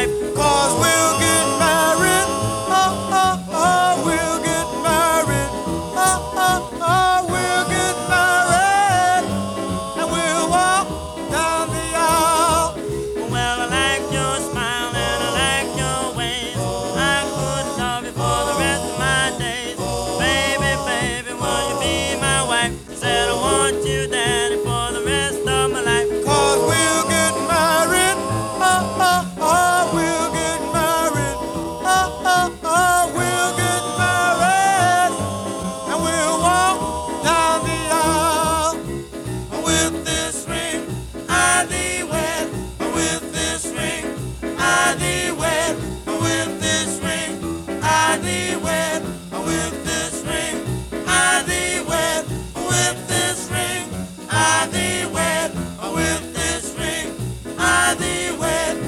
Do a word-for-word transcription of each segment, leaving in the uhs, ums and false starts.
wife, 'cause we'll get married. Oh, oh, oh, we'll get married. Oh, oh, oh, we'll get married. And we'll walk down the aisle. Well, I like your smile and I like your ways. I could love you for the rest of my days. Baby, baby, will you be my wife? Said I want you, daddy, for the rest of my life. 'Cause we'll get married. Oh, oh, oh, we'll get married. Oh, oh, oh, we'll get married. And we'll walk down the aisle. With this ring, I thee wed. With this ring, I thee wed. With this ring, I thee wed. With this ring, I thee wed. With this ring, I thee wed. With this ring, I thee wed.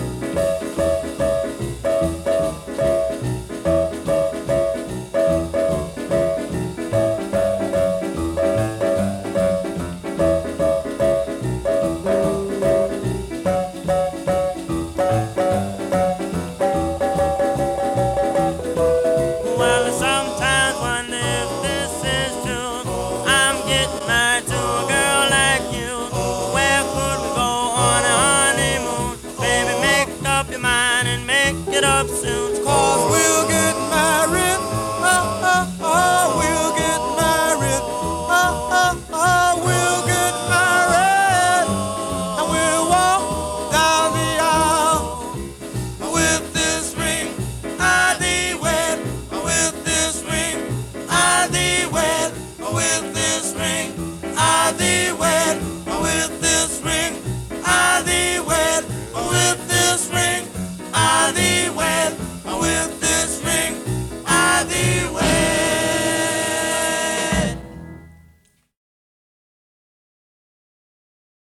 Well, I sometimes wonder if this is true. I'm getting married to a girl like you. Where could we go on a honeymoon? Baby, make up your mind and make it up soon.